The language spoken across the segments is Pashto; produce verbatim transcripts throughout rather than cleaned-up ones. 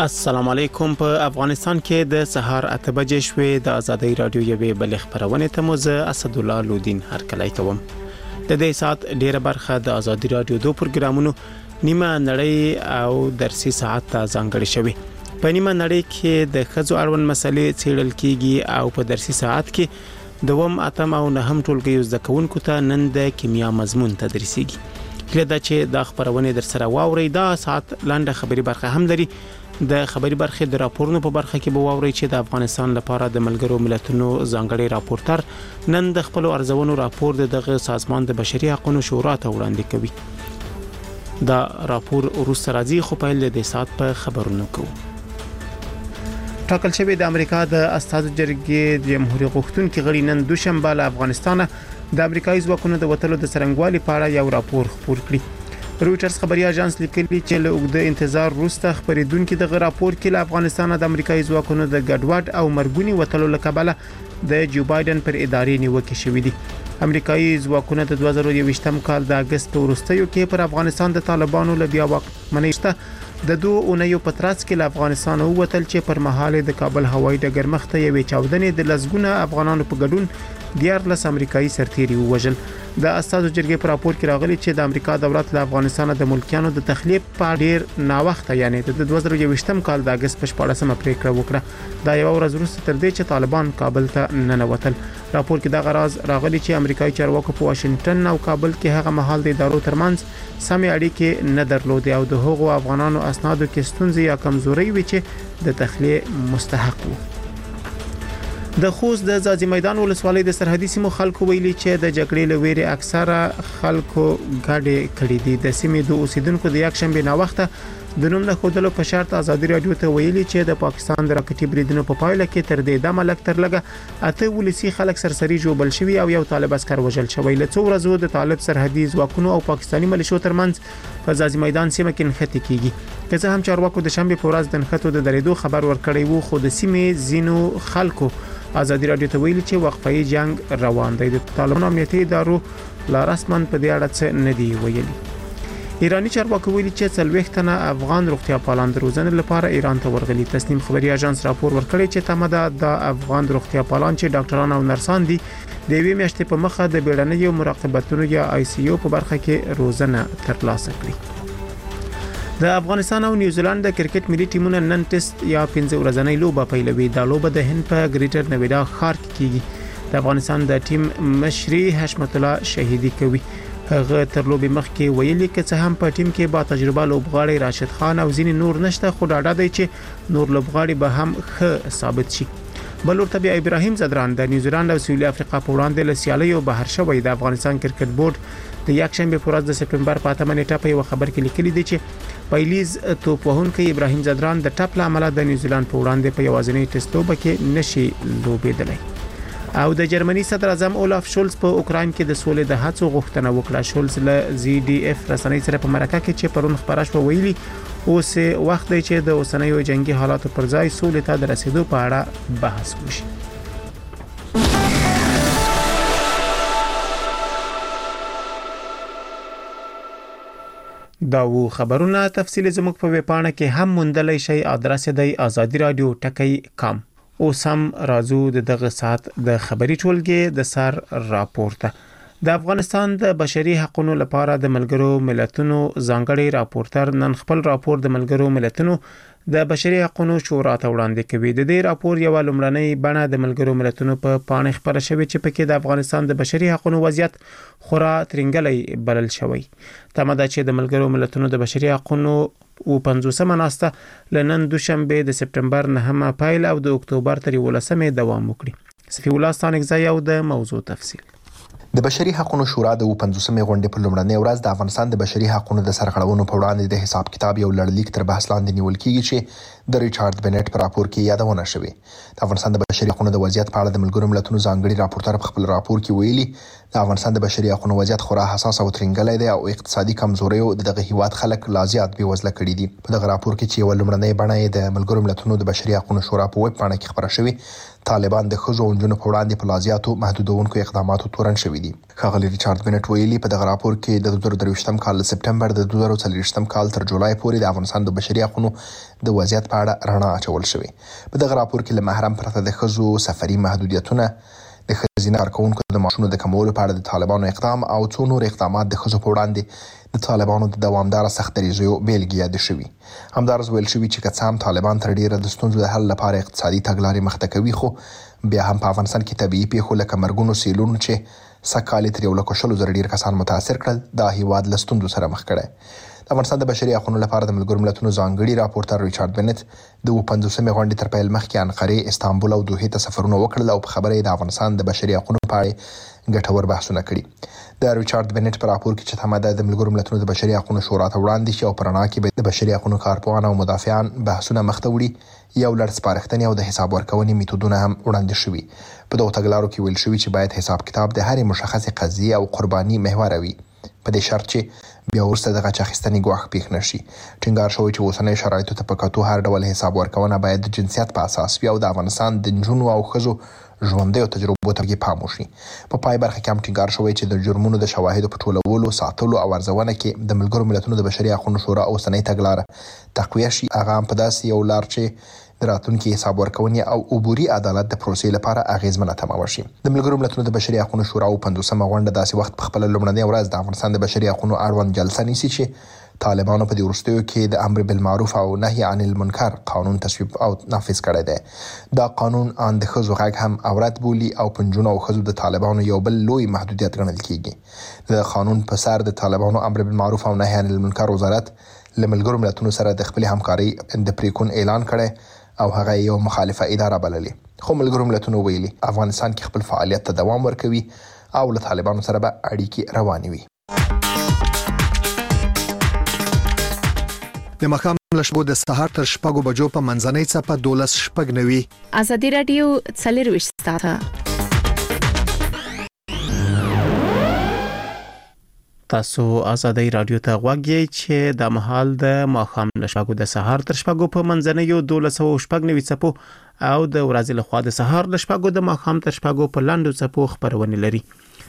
السلام علیکم. په افغانستان کې د سهار اته بجې شوې د ازادۍ رادیو یوې بل خبرونه ته مو زه اسد الله لودین هرکلی کوم. د دې سات ډیره برخه د ازادۍ رادیو دوه پروګرامونو نیمه نړۍ او درسي ساعت ته ځانګړي شوی. په نیمه نړۍ کې د خزو اړوند مسلې څېړل کیږي او په درسي ساعت کې دوم اتم او نهم ټولګي زده کوونکو ته نن د کیمیا مضمون تدریسيږي. کله دا چې د خبرونه در سره واوري دا ساعت لاندې خبري برخه هم لري. د خبري برخه د راپورونو په برخه کې به واوري چې د افغانستان لپاره د ملګرو ملتونو ځانګړي راپورټر نن د خپل ارزونو راپور دغه سازمان د بشري حقوقو شورا ته وړاندې کوي. دا راپور وروسته راځي خو په دې ساعت په خبرونو کوو. ټاکل شوی د امریکا د استازو جرګې جمهوریت غوښتونکو غړي نن دوشنبه له افغانستان د امریکایي ځواکونو د وټلو د سرنګوالي په اړه یو راپور خپور کړی. رويټرز خبري اژانس لیکلي چې له اوږده انتظار وروسته خبرېدونکو د راپور کې له افغانستان د امریکایي ځواکونو د ګډوډ او مرګونی وټلو لکبله د جو بایدن پر ادارې نیوکه شوې دي. امریکایي ځواکونه د دوه زره یوویشتم کال د اگست وروستیو کې پر افغانستان د طالبانو له بیا واکمنۍ د دوه اونیو په ترڅ کې له افغانستان ووتل چې پر مهال د کابل هوایي ډګر مخته یوې چاودنې د لسګونه افغانانو په ګډون دیارلس امریکایي سرتیري ووژل. د استازو جرګې په راپور کې راغلي چې د امریکا دولت له افغانستان د ملکیانو د تخلیه په ډیر ناوخته یعنی د دوه زره یوویشتم کال د اگست په شپاړسمه پریکړه وکړه. دا یو ورځ وروسته تر دې چې طالبان کابل ته ننوتل. راپور کې دا غراز راغلي چې امریکایي چارواکو په واشنگټن او کابل کې هغه مهال د ادارو ترمنځ سمې اړیکې نه درلودې او د هغو افغانانو اسنادو کې ستونزې یا کمزوري وي چې د تخلیه مستحق وو. د خوست د ځاځي میدان ولسوالۍ د سرحدي سیمو خلکو ویلي چې د جګړې لويري اکثره خلکو ګاډي کړې دي. د سیمې د اوسیدونکو د یک شنبه نا وخته د نوم نه خودلو په شرط ازادي رادیو ته ویلي چې د پاکستان د راکټي بریدونو په پایله کې تر دې د ملک تر لګه اته ولسی خلک سرسري جوړل شوی او یو طالب عسكر وژل شوی. له څو ورځې د طالب سرحدي ځواکونو او پاکستاني ملیشو ترمنځ په ځاځي میدان سیمه کې نښتې کیږي. که څه هم چارواکو د شنبه په ورځ د نښتو د درېدو خبر ورکړی وو خو د سیمې زینو خلکو ازادي رادیو ته ویلي چې وقفه جنگ روان دی. د طالبانو امنیتي ادارو لا رسمن په دې اړه څه نه دی ویلي. ایرانی چارواکي ویلي چې څلوېښت نه افغان روغتیا پالان د روزنې لپاره ایران ته ورغلي. تسنیم خبري اژانس راپور ورکړی چې تمه د افغان روغتیا پالان چې ډاکټران او نرسان دي د یوې میاشتې په مخه د بیړنیو مراقبتونو یا آی سی یو په برخه کې روزنه ترلاسه کړي. د افغانستان او نیوزیلند د کرکټ ملي ټیمونو نن ټیسټ یا پنځه ورځنۍ لوبه پیلوي. دا لوبه د هند په ګریټر نویډا ښار کې کیږي. د افغانستان د ټیم مشري حشمت الله شهیدی کوي. هغه تر لوبې مخکې ویلي چې څه هم په ټیم کې با تجربه لوبغاړي راشد خان او ځینې نور نشته خو ډاډه دی چې نور لوبغاړي به هم ښه ثابت شي. بل ورته بیا ابراهیم زدران د نیوزیلند او سویلي افریقا په وړاندې له سیالیو بهر شوی. د افغانستان کرکټ بورډ د یک شنبه په ورځ د سپتمبر په اتمه نیټه په یو خبر کې لیکلي دی چې پایلیز توپ وهونکی ابراهیم زدران د ټاپ لامل د نیوزیلند په وړاندې په یوازینی ټیسټ لوبه کې نشي لوبېدلی. او د جرمني صدر اعظم اولاف شولز په اوکراین کې د سولې د هڅو غوښتنه وکړه. شولز له زی ډي اف رسنۍ سره په مرکه کې چې پرون خبره شوه ویلي اوس وخت دی چې د اوسنیو جنگي حالاتو پر ځای سولې ته د رسیدو په اړه بحث وشي. دا و خبرونه تفصیل زموږ په ویب پاڼه کې هم موندلای شئ. ادرس دی آزادی رادیو ټکی کام. اوس هم راځو د دغه ساعت د خبري ټولګي د سر راپورته. د افغانستان د بشري حقوقو لپاره د ملګرو ملتونو ځانګړي راپورټر نن خپل راپور د ملګرو ملتونو د بشري حقوقو شورا ته وړاندې کوي. د دې راپور یو لومړنۍ بڼه د ملګرو ملتونو په پاڼه خبره شوې چې پکې د افغانستان د بشري حقوقو وضعیت خورا ترنګلې بلل شوی. تمه ده چې د ملګرو ملتونو د بشري حقوقو او پنځوسمه ناسته لنن دوشنبه د سپتمبر نهمه پایل او د اکتوبر تر یولسمه دوام وکړي. صفی الله ستانکزی او د موضوع تفصیل. د بشري حقوقو شورا د پنځوسمې غونډې په لومړنۍ ورځ د افغانستان د بشري حقوقو د سرغړونو په وړاندې د حساب کتاب یو لړلیک تر بحث لاندې نیول کیږي چې د ریچارډ بنټ په راپور کې یادونه شوې. د افغانستان د بشري حقوقو د وضعیت په اړه د ملګرو ملتونو ځانګړي راپورټر په خپل راپور کې ویلي د افغانستان د بشري حقوقو وضعیت خورا حساس او ترنګلی دی او اقتصادي کمزوریو دغه هیواد خلک لا زیات بې وزله کړي دي. په دغه راپور کې چې یو لومړنۍ بڼه د ملګرو ملتونو د بشري حقوقو شورا په ویب پاڼه کې خبره شوې طالبان د ښځو او نجونو په وړاندې په لازیاتو محدودونکو اقداماتو تورن شوي دي. ښاغلي ریچارډ بنټ ویلي په دغه راپور کې د دوه زره درویشتم کال له سپتمبر د دوه زره څلوېښتم کال تر جولای پورې د افغانستان د بشري حقوقو د وضعیت په اړه رڼا اچول شوې. په دغه راپور کې له محرم پرته د ښځو سفري محدودیتونه، د ښځینه کارکوونکو د معاشونو د کمولو په اړه د طالبانو اقدام او څو نور اقدامات د ښځو په وړاندې د طالبانو د دوامداره سخت دریځیو بیلګې یادې شوي. همدارس ویل شوي چې که څه هم طالبان تر ډیره د ستونزو د حل لپاره اقتصادي تګلارې مخته کوي، خو بیا هم په افغانستان کې طبیعي پیښو لکه مرګونو، سیلونو چې سږ تر یو لک شلو زره ډیر کسان متاثر کړل، دا هیواد له ستونزو سره مخ کړی. د افغانستان د بشري حقوقو لپاره د ملګرو ملتونو ځانګړي راپورټر ریچارډ بنت د پنځوسمې غونډې تر پیل مخکې انقرې، استانبول او دوحې ته سفرونه وکړل او په خبره یې د افغانستان د بشري حقوقو په اړه ګټور بحثونه کړي. د ریچارډ بنت په راپور کې چې تمه ده د ملګرو ملتونو د بشري حقوقو شورا ته وړاندې شي او په رڼا کې د بشري حقوقو کارپوهان او مدافعان بحثونه مخته وړي، یو لړ سپارښتنې او د حساب ورکونې میتودونه هم وړاندې شوي. په دغو تګلارو کې ویل شوي چې باید حساب کتاب د هرې مشخصې قضیې او قرباني محور وي، په دې شرط چې بیا وروسته د غچ اخیستنې ګواښ پېښ نشي. ټینګار شوی چې اوسنۍ شرایطو ته په کتو هر ډول حساب ورکونه باید د جنسیت په اساس وي او د افغانستان د نجونو او ښځو ژوندیو تجربو ته پام وشي. په پای برخه کې هم ټینګار شوی چې د جرمونو د شواهدو په ټولولو، ساتلو او ارزونه کې د ملګرو ملتونو د بشري حقوقو شورا اوسنۍ تګلاره تقویه شي. هغه هم په داسې یو لار چې د راتلونکي حساب ورکونې او عبوري عدالت د پروسې لپاره اغیزمنه تمامه شي. د ملګرو ملتونو د بشري حقوقو شورا او پنځوسمه غونډه داسې وخت په خپل لومړنۍ ورځ د افغانستان د بشري حقوقو اړوند جلسه نیسي چې طالبانو په دې وروستیو کې د امر بالمعروف او نهي عن المنکر قانون تصویب او نافذ کړی دی. دا قانون ان د ښځو غږ هم عورت بولي او په نجونو او ښځو د طالبانو یو بل لوی محدودیت ګڼل کیږي. د قانون په سر د طالبانو امر بالمعروف او نهي عن المنکر وزارت له ملګرو ملتونو سره د خپل همکاري د پریکون اعلان کړی او هغه یو مخالفه اداره بللې، خو ملګرو ملتونو ویلي افغانستان کې خپل فعالیت ته دوام ورکوي او له طالبانو سره به اړیکې روانې وي. د مخام لشبو د سهار تر شپږو بجو په منځنۍ څپه دولس شپږ نوي. ازادي رادیو څلرویشت ساعته. تاسو ازادي رادیو ته غوږی چې د مهال د مخام لشبو د سهار تر شپږو په منځنۍ دولس او شپږ نوي څپو او د ورځې لخوا د سهار د شپږو د مخام تر شپږو په لاندو څپو خبرونه لري.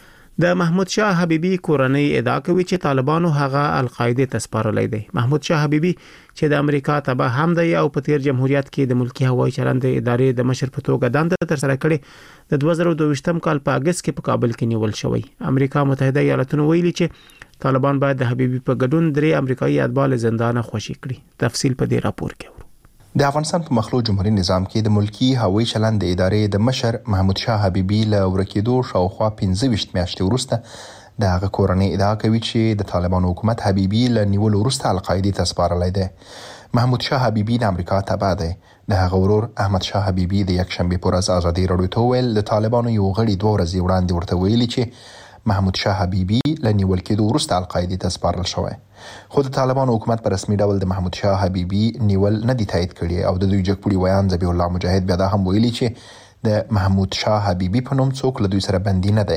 د محمود شاه حبیبی کورنۍ ادعا کوي چې طالبانو هغه القاعده ته سپارلی دی. محمود شاه حبیبی چې د امریکا تبع هم دی او په تیر جمهوریت کې د ملکی هوایي چلند ادارې د مشر په توګه دنده تر سره کړې، د دوه زره دوه ویشتم کال په اگست کې په کابل کې نیول شوی. امریکا متحده ایالاتونو ویلي چې طالبان باید د حبیبی په ګډون درې امریکایي اتباع زندان خوشي کړي. تفصیل په دې راپور کې. د افغانستان په مخلوط جمهوریت نظام کې د ملکی هوایي چلند ادارې د مشر محمود شاه حبیبی له ورکېدو شاوخوا پنځه ویشت میاشتې وروسته د هغه کورنۍ ادعا کوي چې د طالبانو حکومت حبیبی له نیول وروسته القاعده ته سپارلی دی. محمود شاه حبیبی د امریکا تبع دی. د هغه ورور احمد شاه حبیبی د یکشنبه پر ورځ ازادي رادیو ته ویل د طالبانو یو غړي دوه ورځې وړاندې ورته ویلي چې محمود شاه حبیبی له نیول کېدو وروسته القاعده ته سپارل شوی، خو د طالبانو حکومت په رسمي ډول د محمود شاه حبیبی نیول نه دی تایید کړی او د دوی جګپوړي ویان ذبیح الله مجاهد بیا دا هم ویلي چې د محمود شاه حبیبی په نوم څوک له دوی سره بندي نه دی.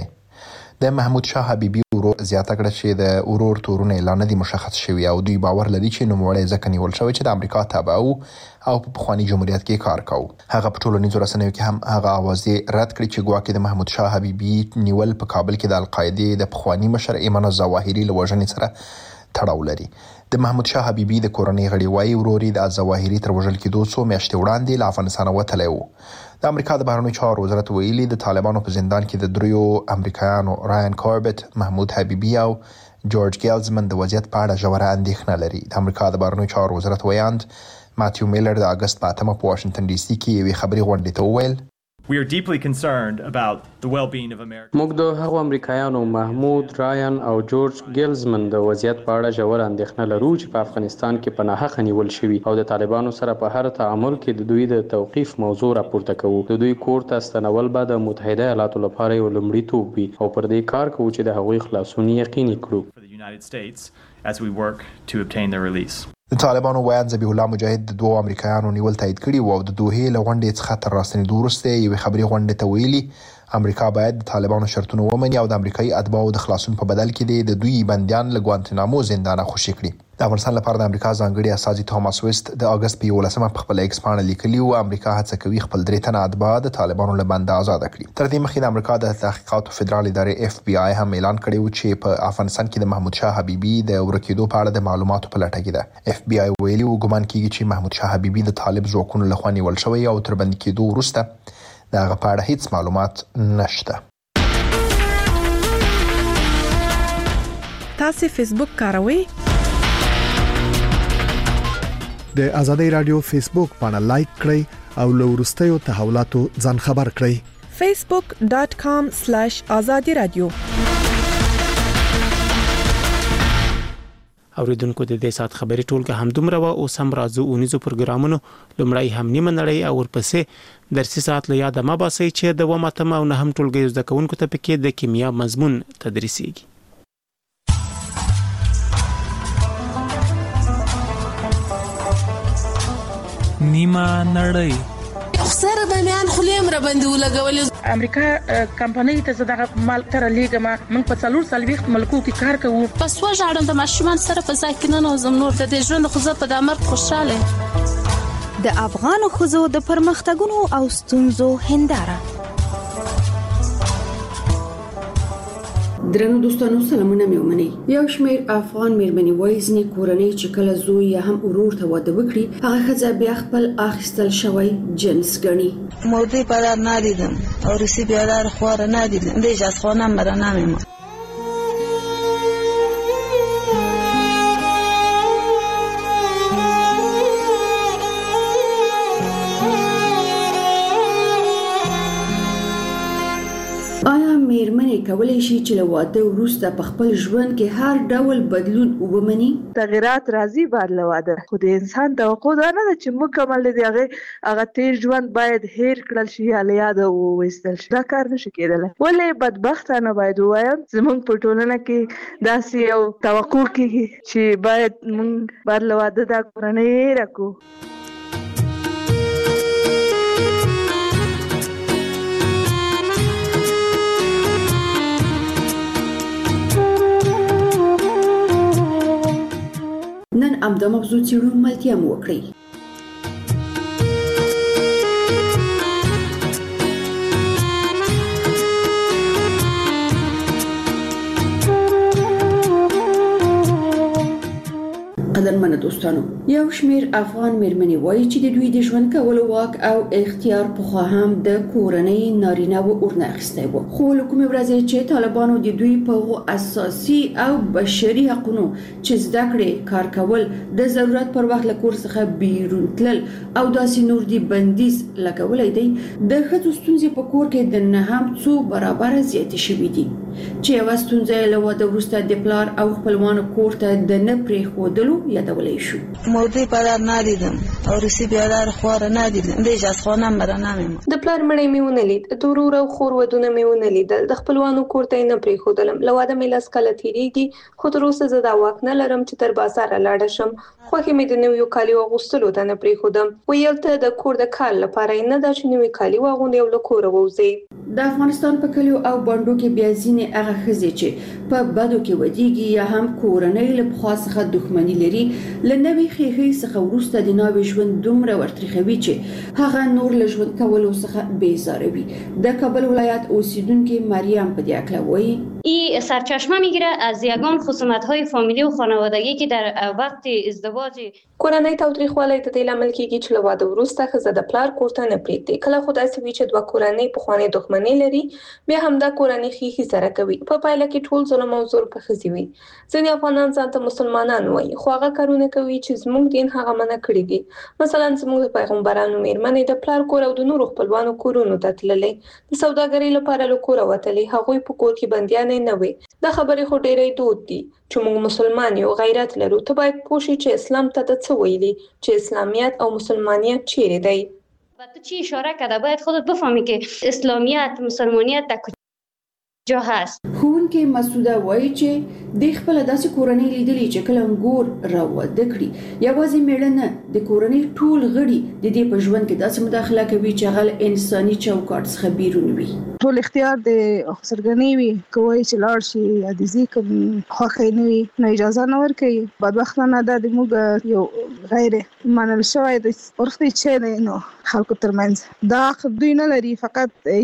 د محمود شاه حبیبی ورور زیاته کړه چې د ورور تورونه اعلان نه دي مشخص شوی او دوی باور لري چې نوموړی ځکه نیول شوی چې د امریکا تابع او په پخوانی جمهوریت کې کار کاوه. هغه په ټولنیزو رسنیو کې هم هغه اوازې رد کړې چې ګواکې د محمود شاه حبیبی نیول په کابل کې د القاعده د پخوانی مشر ایمان الظواهری له وژنې سره تړاو لري. د محمود شاه حبیبی د کورنۍ غړي وايي وروري د الظواهری تر وژل کېدو څو میاشتې وړاندې له افغانستان وتلی و. د امریکا د بهرنیو چارو وزارت ویلي د طالبانو په زندان کې د دریو امریکایانو رایان کاربت، محمود حبیبی او جورج ګیلزمن د وضعیت په اړه ژوره اندېښنه لري. د امریکا د بهرنیو چارو وزارت ویاند ماتیو میلر د اگست په اتمه په واشنگټن ډي سي کې یوې خبري غونډې ته وویل We are deeply concerned about the well-being of America. موږ د هغو امریکایانو محمود رایان او جورج ګیلزمن د وضعیت په اړه ژور اندېښنه لرو چې په افغانستان کې په ناحقه نیول شوي او د طالبانو سره په هر تعامل کې د دوی د توقیف موضوع راپورته کوو. د دوی کور ته ستنول به د متحده ایالاتو لپاره یو لومړیتوب وي او پر دې کار کوو چې د هغوی خلاصون یقیني کړو. For the United States as we work to obtain their release. د طالبانو ویان ذبیح الله مجاهد د دوه امریکایانو نیول تایید کړي او د دوحې له غونډې څخه تر راستنېدو وروسته یوې خبري غونډې ته ویلي امریکا باید د طالبانو شرطونه ومني او د امریکایي اتباعو د خلاصون په بدل کې د دوی بنديان له ګوانتنامو زندانه خوشي کړي. د افغانستان لپاره د امریکا ځانګړي استازي توماس ویست د اگست په یولسمه په خپل ایکس پاڼه لیکلي و امریکا هڅه کوي خپل درې تنه اتباع د طالبانو له بند آزاد کړي. تر دې مخکې د امریکا د تحقیقاتو فدرال ادارې اف بی آی هم اعلان کړی و چې په افغانستان کې د محمود شاه حبیبي د ورکېدو په اړه د معلوماتو په لټه کې ده. اف بی آی ویلي و ګمان کیږي چې محمود شاه حبیبي د طالب ځواکونو لخوا نیول شوی او تر بند کېدو وروسته د هغه په اړه هیڅ معلومات نشته. تاسو فیسبوک کاروئ؟ د ازادي رادیو فیسبوک باندې لایک کړئ او له وروستیو تحولاتو ځان خبر کړئ. facebook dot com slash azadi radio. اوریدونکو د دې سات خبري ټولګه هم دومره و او سم راځو اونیزو پروګرامونو لمړی هم نیمه نړۍ او ورپسې درسي سات له یاده ما باسي چې د وماتم او نه هم ټولګه زده کوونکو ته پکې د کیمیا مضمون تدریسيږي. نیمه نړۍ اخسر باندې خلیم را باندې ولګول امریکا کمپنۍ ته زړه مال تر لیګما موږ په څلور سال وخت ملکو کې کار کوو. پس وژاړم د ماشومان سره په ځای کې نه نوزم نور د دې ژوند خو زه په دامر خوشاله. د افغان خوځو د پرمختګونو او ستونزو هنداره. درنو دوستانو سلامونه مې ومنئ. یو شمېر افغان مېرمنې وایي ځینې کورنۍ چې کله زوی یا هم ورور ته واده وکړي هغه ښځه بیا خپل اخیستل شوی جنس ګڼي. مودی پدر ندیدم او روسی بیادر خوار ندیدم دیج از خانم برا نمیمون. مېرمنې کولای شي چې له واده وروسته په خپل ژوند کې هر ډول بدلون ومني؟ تغیرات راځي بعد له واده، خو د انسان توقع دا نه ده چې مکمل دی هغه هغه تیر ژوند باید هیر کړل شي یا له یاده وویستل شي. دا کار نشي کېدلی. ولې بدبختانه باید ووایم زموږ په ټولنه کې داسې یو توقع کېږي چې باید موږ بعد له واده دا کورنۍ هیره کړو. نن امدا موضوع څیړو ملتیا مو وکړي. قدرمنو دوستانو، یو شمیر افغان مېرمنې وایي چې د دوی د ژوند کولو واک او اختیار پخوا هم د کورنۍ نارینه و ورنه اخیستی و، خو له کومې ورځې چې طالبانو د دوی په اساسي او بشري حقونو چې زده کړې، کار کول، د ضرورت پر وخت له کور څخه بیرون تلل او داسې نور دي بندیز لګولی دی، د ښځو ستونزې په کور کې د نه هم څو برابره زیاتې شوي دي چې یوه ستونزه یې له واده وروسته د پلار او خپلوانو کور ته د نه پرېښودلو یادولی شو. مودی پدر ندیدم او روسی بیادر خوار ندیدم دیج از خانم برا نمیمون. د پلار مړی مې ونه لید، د ورور او خور ودونه مې ونه لیدل، د خپلوانو کور ته یې نه پرېښودلم. له واده مې لس کاله تېرېږي، خو تر اوسه زه دا واک نه لرم چې تر بازاره لاړه شم. خوښې مې د نویو کالیو اغوستلو ته نه پرېښودم. ویل ته د کور د کار لپاره یې نه ده چې نوي کالي واغوندې او له کوره ووځې. د افغانستان په کلیو او بانډو کې بیا ځینې هغه ښځې چې په بدو کې ودیږي یا هم کورنۍ له پخوا څخه دښمني لري، له نوې ښېښې څخه وروسته د ناوې ژوند دومره ورتریخوي چې هغه نور له ژوند کولو څخه بیزاروي. د کابل ولایت اوسیدونکې مریم په دې اړه وایي: این سرچشمه میگیره از یگان خصومت‌های فامیلی و خانوادگی که در وقت ازدواج کورنۍ تاوتریخوالی د دې لامل کېږي چې له واده وروسته ښځه د پلار کور ته نه پرېږدي. کله خو داسې وي چې دوه کورنۍ پخوانۍ دښمنۍ لري، بیا همدا کورنۍ ښېښې سره کوي. په پایله کې ټول ظلم او زور په ښځې وي. ځینې افغانان ځان ته مسلمانان وایي، خو هغه کارونه کوي چې زموږ دین هغه منع کړي دي. مثلا زموږ د پیغمبرانو مېرمنې د پلار کور او د نورو خپلوانو کورونو ته تللې، د سوداګرۍ لپاره له کوره وتلې، هغوی په کور کې بندیانې نه وي. دا خبرې خو ډېرې دود دي چې موږ مسلمان یو، غیرت لرو. ته باید پوه شې چې اسلام ته د څه ویلي، چې اسلامیت او مسلمانیت چیرې دی. و تو چی اشاره کرده باید خودت بفهمی که اسلامیت مسلمانیت در جا هست. ښوونکې مسعوده وایي چې د خپل داسې کورنۍ لیدلې چې کله انګور راوده کړي یوازې میړه نه د کورنۍ ټول غړي د دې په ژوند کې داسې مداخله کوي چې هغه انساني چوکاټ څخه بیرون وي. ټول اختیار د سرګنی وي کوي چې لاړ شي یا د ذکر خوښ نه وي نو اجازه نه ورکوي. بدبختانه د موږ یو غیر منل شوی د ورختي چې نو خلکو ترمنځ دا دوی نه لري فقط